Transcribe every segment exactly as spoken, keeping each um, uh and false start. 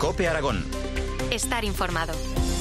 COPE Aragón. Estar informado.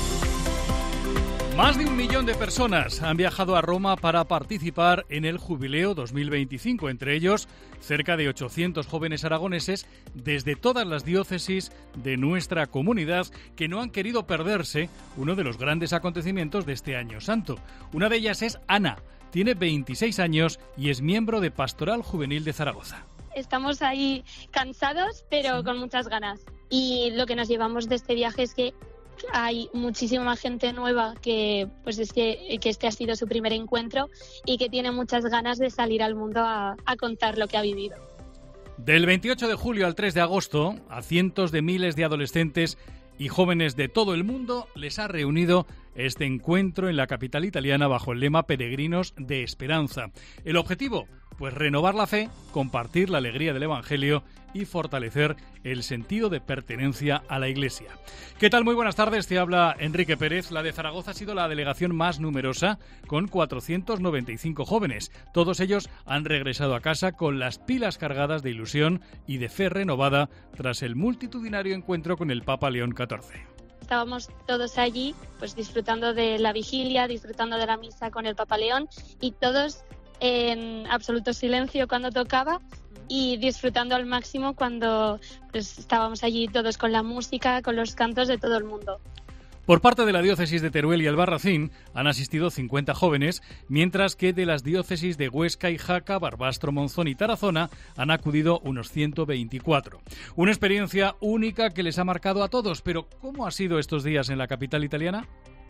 Más de un millón de personas han viajado a Roma para participar en el Jubileo dos mil veinticinco, entre ellos cerca de ochocientos jóvenes aragoneses desde todas las diócesis de nuestra comunidad que no han querido perderse uno de los grandes acontecimientos de este año santo. Una de ellas es Ana, tiene veintiséis años y es miembro de Pastoral Juvenil de Zaragoza. Estamos ahí cansados, pero sí, con muchas ganas. Y lo que nos llevamos de este viaje es que hay muchísima gente nueva que pues es que, que este ha sido su primer encuentro y que tiene muchas ganas de salir al mundo a, a contar lo que ha vivido. Del veintiocho de julio al tres de agosto, a cientos de miles de adolescentes y jóvenes de todo el mundo les ha reunido este encuentro en la capital italiana bajo el lema Peregrinos de Esperanza. El objetivo, pues renovar la fe, compartir la alegría del Evangelio y fortalecer el sentido de pertenencia a la Iglesia. ¿Qué tal? Muy buenas tardes, te habla Enrique Pérez. La de Zaragoza ha sido la delegación más numerosa, con cuatrocientos noventa y cinco jóvenes. Todos ellos han regresado a casa con las pilas cargadas de ilusión y de fe renovada tras el multitudinario encuentro con el Papa León catorce. Estábamos todos allí, pues disfrutando de la vigilia, disfrutando de la misa con el Papa León y todos en absoluto silencio cuando tocaba y disfrutando al máximo cuando pues, estábamos allí todos con la música, con los cantos de todo el mundo. Por parte de la diócesis de Teruel y Albarracín han asistido cincuenta jóvenes, mientras que de las diócesis de Huesca y Jaca, Barbastro, Monzón y Tarazona han acudido unos ciento veinticuatro. Una experiencia única que les ha marcado a todos, pero ¿cómo ha sido estos días en la capital italiana?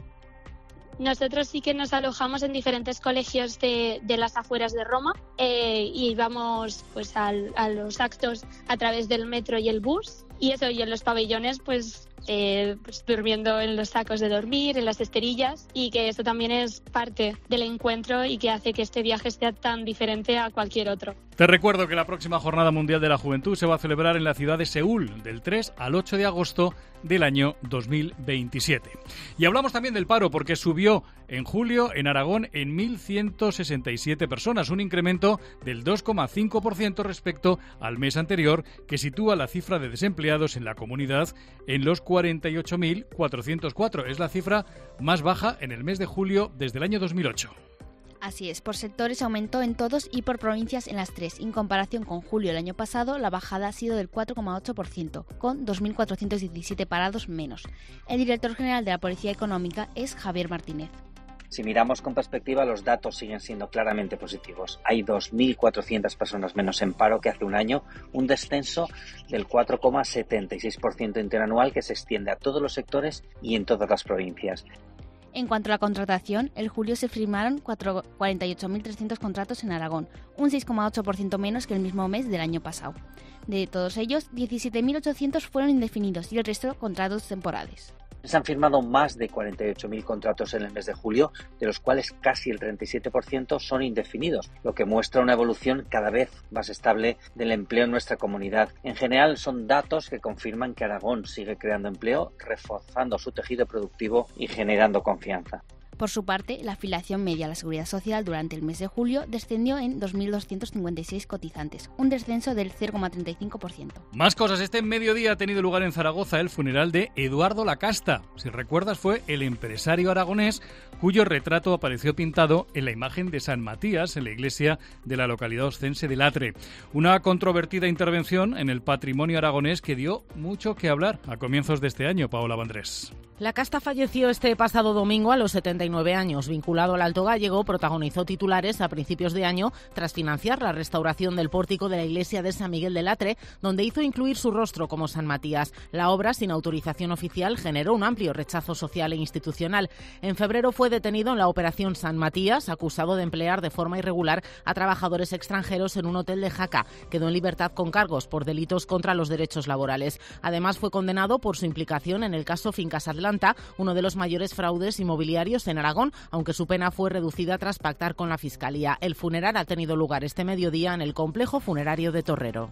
Nosotros sí que nos alojamos en diferentes colegios de, de las afueras de Roma eh, y íbamos pues, al, a los actos a través del metro y el bus. Y eso, y en los pabellones, pues, eh, pues durmiendo en los sacos de dormir, en las esterillas, y que eso también es parte del encuentro y que hace que este viaje sea tan diferente a cualquier otro. Te recuerdo que la próxima Jornada Mundial de la Juventud se va a celebrar en la ciudad de Seúl, del tres al ocho de agosto del año dos mil veintisiete. Y hablamos también del paro, porque subió en julio en Aragón en mil ciento sesenta y siete personas, un incremento del dos coma cinco por ciento respecto al mes anterior, que sitúa la cifra de desempleados en la comunidad en los cuarenta y ocho mil cuatrocientos cuatro. Es la cifra más baja en el mes de julio desde el año dos mil ocho. Así es, por sectores aumentó en todos y por provincias en las tres. En comparación con julio del año pasado, la bajada ha sido del cuatro coma ocho por ciento, con dos mil cuatrocientos diecisiete parados menos. El director general de la Policía Económica es Javier Martínez. Si miramos con perspectiva, los datos siguen siendo claramente positivos. Hay dos mil cuatrocientas personas menos en paro que hace un año, un descenso del cuatro coma setenta y seis por ciento interanual que se extiende a todos los sectores y en todas las provincias. En cuanto a la contratación, en julio se firmaron cuarenta y ocho mil trescientos contratos en Aragón, un seis coma ocho por ciento menos que el mismo mes del año pasado. De todos ellos, diecisiete mil ochocientos fueron indefinidos y el resto contratos temporales. Se han firmado más de cuarenta y ocho mil contratos en el mes de julio, de los cuales casi el treinta y siete por ciento son indefinidos, lo que muestra una evolución cada vez más estable del empleo en nuestra comunidad. En general, son datos que confirman que Aragón sigue creando empleo, reforzando su tejido productivo y generando confianza. Por su parte, la afiliación media a la Seguridad Social durante el mes de julio descendió en dos mil doscientos cincuenta y seis cotizantes, un descenso del cero coma treinta y cinco por ciento. Más cosas. Este mediodía ha tenido lugar en Zaragoza el funeral de Eduardo Lacasta. Si recuerdas, fue el empresario aragonés cuyo retrato apareció pintado en la imagen de San Matías en la iglesia de la localidad oscense de Latre. Una controvertida intervención en el patrimonio aragonés que dio mucho que hablar a comienzos de este año. Paola Vandrés. Lacasta falleció este pasado domingo a los setenta y nueve años. Vinculado al Alto Gállego, protagonizó titulares a principios de año tras financiar la restauración del pórtico de la iglesia de San Miguel de Latre, donde hizo incluir su rostro como San Matías. La obra, sin autorización oficial, generó un amplio rechazo social e institucional. En febrero fue detenido en la Operación San Matías, acusado de emplear de forma irregular a trabajadores extranjeros en un hotel de Jaca. Quedó en libertad con cargos por delitos contra los derechos laborales. Además, fue condenado por su implicación en el caso Fincas Atlanta, uno de los mayores fraudes inmobiliarios en Aragón, aunque su pena fue reducida tras pactar con la Fiscalía. El funeral ha tenido lugar este mediodía en el complejo funerario de Torrero.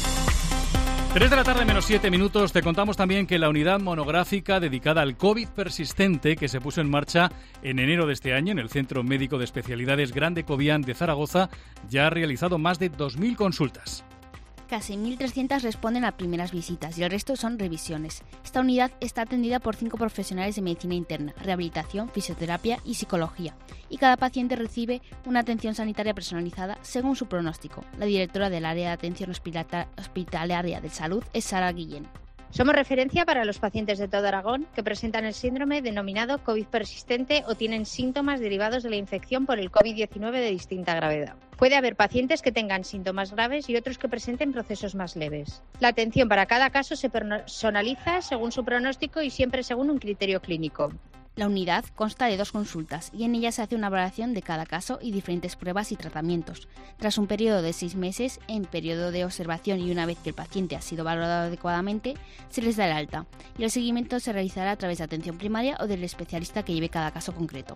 tres de la tarde menos siete minutos. Te contamos también que la unidad monográfica dedicada al COVID persistente, que se puso en marcha en enero de este año en el Centro Médico de Especialidades Grande Cobián de Zaragoza, ya ha realizado más de dos mil consultas. Casi mil trescientas responden a primeras visitas y el resto son revisiones. Esta unidad está atendida por cinco profesionales de medicina interna, rehabilitación, fisioterapia y psicología, y cada paciente recibe una atención sanitaria personalizada según su pronóstico. La directora del área de atención hospitalaria de salud es Sara Guillén. Somos referencia para los pacientes de todo Aragón que presentan el síndrome denominado COVID persistente o tienen síntomas derivados de la infección por el COVID diecinueve de distinta gravedad. Puede haber pacientes que tengan síntomas graves y otros que presenten procesos más leves. La atención para cada caso se personaliza según su pronóstico y siempre según un criterio clínico. La unidad consta de dos consultas y en ella se hace una valoración de cada caso y diferentes pruebas y tratamientos. Tras un periodo de seis meses, en periodo de observación y una vez que el paciente ha sido valorado adecuadamente, se les da el alta y el seguimiento se realizará a través de atención primaria o del especialista que lleve cada caso concreto.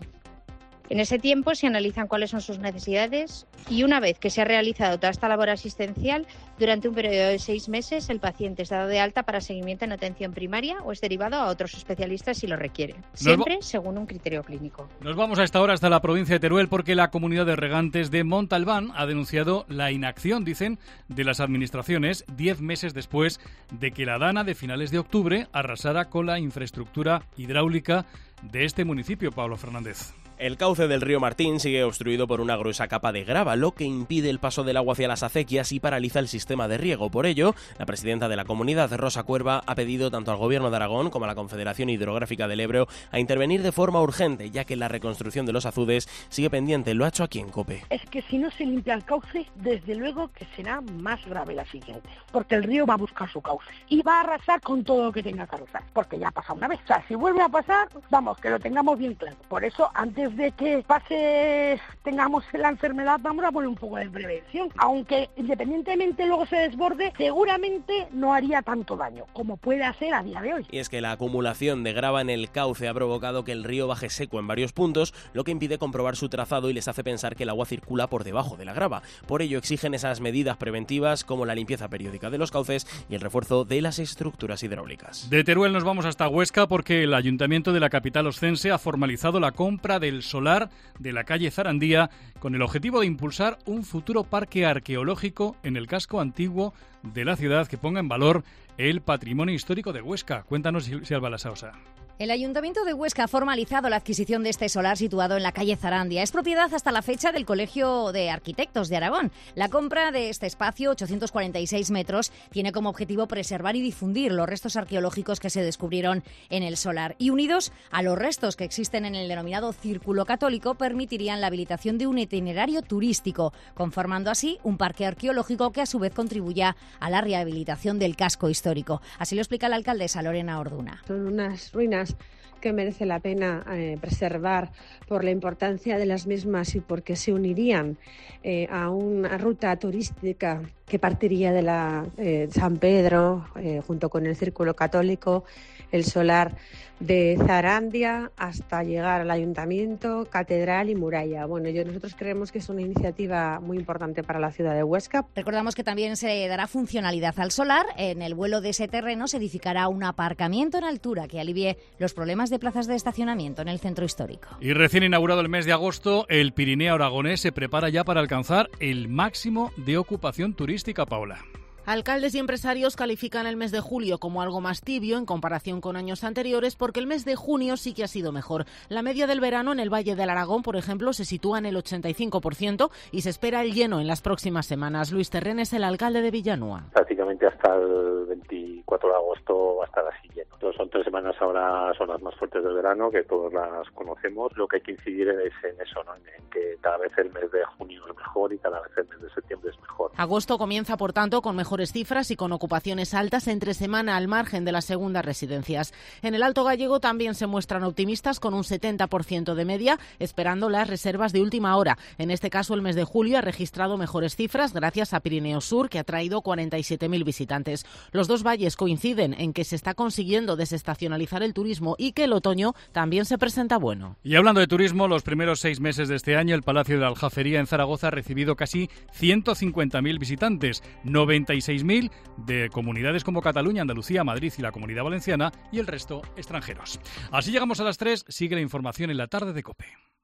En ese tiempo se analizan cuáles son sus necesidades y una vez que se ha realizado toda esta labor asistencial, durante un periodo de seis meses el paciente es dado de alta para seguimiento en atención primaria o es derivado a otros especialistas si lo requiere, siempre Nos... según un criterio clínico. Nos vamos a esta hora hasta la provincia de Teruel porque la comunidad de regantes de Montalbán ha denunciado la inacción, dicen, de las administraciones diez meses después de que la Dana de finales de octubre arrasara con la infraestructura hidráulica de este municipio, Pablo Fernández. El cauce del río Martín sigue obstruido por una gruesa capa de grava, lo que impide el paso del agua hacia las acequias y paraliza el sistema de riego. Por ello, la presidenta de la comunidad, Rosa Cuerva, ha pedido tanto al Gobierno de Aragón como a la Confederación Hidrográfica del Ebro a intervenir de forma urgente, ya que la reconstrucción de los azudes sigue pendiente. Lo ha hecho aquí en COPE. Es que si no se limpia el cauce, desde luego que será más grave la siguiente, porque el río va a buscar su cauce y va a arrasar con todo lo que tenga que arrasar, porque ya ha pasado una vez. O sea, si vuelve a pasar, vamos, que lo tengamos bien claro. Por eso, antes de que pase, tengamos la enfermedad, vamos a poner un poco de prevención. Aunque independientemente luego se desborde, seguramente no haría tanto daño como puede hacer a día de hoy. Y es que la acumulación de grava en el cauce ha provocado que el río baje seco en varios puntos, lo que impide comprobar su trazado y les hace pensar que el agua circula por debajo de la grava. Por ello exigen esas medidas preventivas como la limpieza periódica de los cauces y el refuerzo de las estructuras hidráulicas. De Teruel nos vamos hasta Huesca porque el Ayuntamiento de la capital oscense ha formalizado la compra del solar de la calle Zarandía con el objetivo de impulsar un futuro parque arqueológico en el casco antiguo de la ciudad que ponga en valor el patrimonio histórico de Huesca. Cuéntanos, Silva Lasausa. El Ayuntamiento de Huesca ha formalizado la adquisición de este solar situado en la calle Zarandia. Es propiedad hasta la fecha del Colegio de Arquitectos de Aragón. La compra de este espacio, ochocientos cuarenta y seis metros, tiene como objetivo preservar y difundir los restos arqueológicos que se descubrieron en el solar. Y unidos a los restos que existen en el denominado Círculo Católico, permitirían la habilitación de un itinerario turístico, conformando así un parque arqueológico que a su vez contribuya a la rehabilitación del casco histórico. Así lo explica la alcaldesa Lorena Orduna. Son unas ruinas que merece la pena eh, preservar por la importancia de las mismas y porque se unirían eh, a una ruta turística que partiría de la eh, San Pedro, eh, junto con el Círculo Católico, el solar de Zarandia, hasta llegar al Ayuntamiento, Catedral y Muralla. Bueno, yo, nosotros creemos que es una iniciativa muy importante para la ciudad de Huesca. Recordamos que también se dará funcionalidad al solar. En el vuelo de ese terreno se edificará un aparcamiento en altura que alivie los problemas de plazas de estacionamiento en el centro histórico. Y recién inaugurado el mes de agosto, el Pirineo aragonés se prepara ya para alcanzar el máximo de ocupación turística, Paula. Alcaldes y empresarios califican el mes de julio como algo más tibio en comparación con años anteriores porque el mes de junio sí que ha sido mejor. La media del verano en el Valle del Aragón, por ejemplo, se sitúa en el ochenta y cinco por ciento y se espera el lleno en las próximas semanas. Luis Terren es el alcalde de Villanúa. Prácticamente hasta el veinticuatro de agosto va a estar así lleno. Entonces son tres semanas ahora, son las más fuertes del verano, que todos las conocemos. Lo que hay que incidir es en eso, ¿no? En que cada vez el mes de junio es mejor y cada vez el mes de septiembre es mejor. Agosto comienza, por tanto, con mejores cifras y con ocupaciones altas entre semana al margen de las segundas residencias. En el Alto Gallego también se muestran optimistas con un setenta por ciento de media, esperando las reservas de última hora. En este caso, el mes de julio ha registrado mejores cifras gracias a Pirineo Sur, que ha traído cuarenta y siete mil visitantes. Los dos valles coinciden en que se está consiguiendo desestacionalizar el turismo y que el otoño también se presenta bueno. Y hablando de turismo, los primeros seis meses de este año, el Palacio de la Aljafería en Zaragoza ha recibido casi ciento cincuenta mil visitantes, noventa y seis mil de comunidades como Cataluña, Andalucía, Madrid y la Comunidad Valenciana y el resto extranjeros. Así llegamos a las tres. Sigue la información en la tarde de COPE.